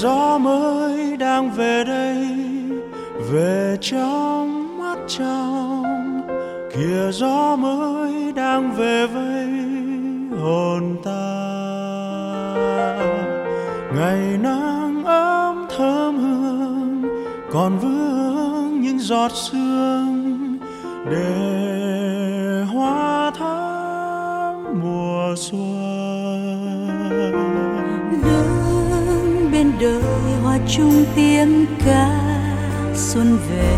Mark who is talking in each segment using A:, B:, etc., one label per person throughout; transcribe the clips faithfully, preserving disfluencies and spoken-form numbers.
A: gió mới đang về đây, về trong mắt trong. Kìa gió mới đang về với hồn ta. Ngày nắng ấm thơm hương còn vương những giọt sương, để hoa thắm mùa xuân.
B: Đứng bên đời hoa chung tiếng ca xuân về,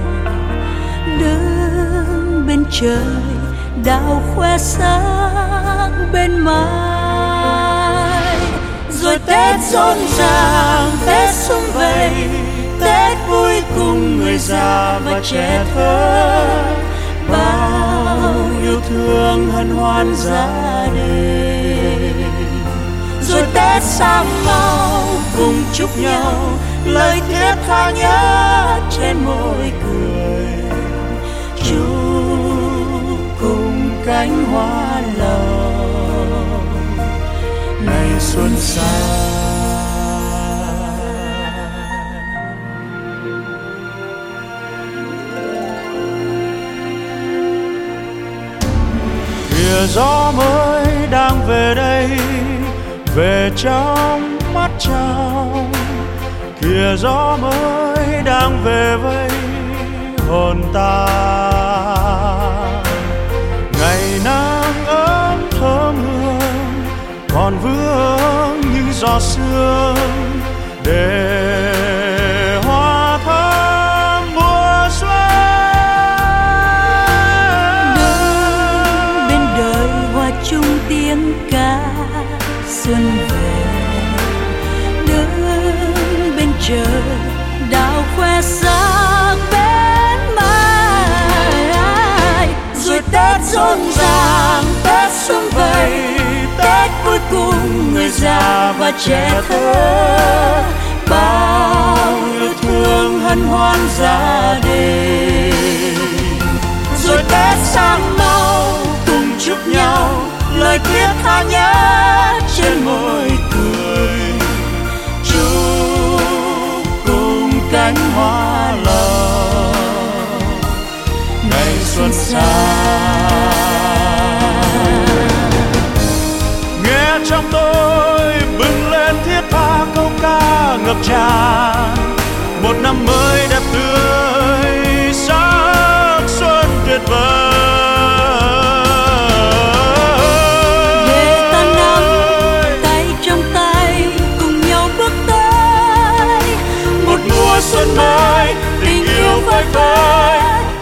B: đứng bên trời đào khoe sáng bên mái. Rồi Tết rộn ràng, Tết sum vầy, Tết vui cùng người già và trẻ thơ. Bao yêu thương hân hoan gia đình. Rồi Tết sang màu cùng chúc nhau lời thiết tha nhớ trên môi cười. Chúc cùng cánh hoa lầu ngày xuân sang.
A: Kìa gió mới đang về đây, về trong mắt trong. Kìa gió mới đang về với hồn ta. Ngày nắng ấm thơm hương còn vương những giọt sương, để hoa thắm mùa xuân.
B: Đứng bên đời hoa chung tiếng ca xuân về, đứng bên trời đào khoe sáng bên mái. Rồi Tết rộn ràng, Tết sum vầy, Tết vui cùng người già và trẻ thơ. Bao yêu thương hân hoan gia đình. Rồi Tết sang màu cùng chúc nhau lời thiết tha nhớ trên môi cười. Chúc cùng cánh hoa lầu ngày xuân sang.
A: Nghe trong tôi bừng lên thiết tha câu ca ngập tràn. Một năm mới đẹp tươi sắc xuân tuyệt vời.
B: Để ta nắm tay trong tay cùng nhau bước tới
A: một mùa xuân mới, tình yêu phơi phới.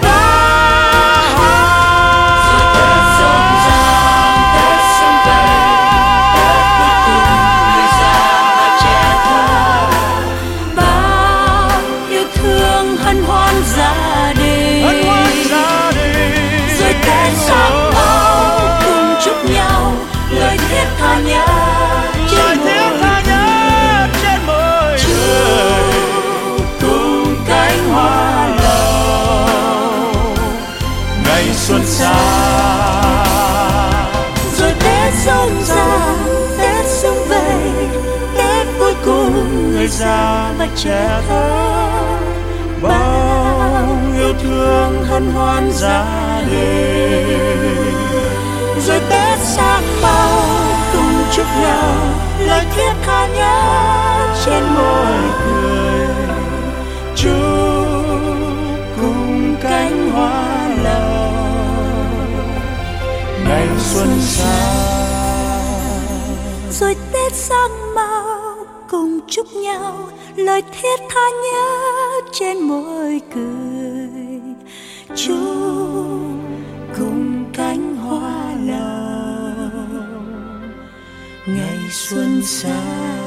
A: Xuân sang.
B: Rồi Tết rộn ràng, Tết sum vầy, Tết vui cùng người già và trẻ thơ.
A: Bao yêu thương hân hoan gia đình.
B: Rồi Tết sang màu cùng chúc nhau lời thiết tha nhớ trên môi cười.
A: Chúc cùng cánh hoa lầu ngày xuân sang.
B: Rồi Tết sang màu cùng chúc nhau lời thiết tha nhớ trên môi cười. Chúc cùng cánh hoa lầu ngày xuân sang.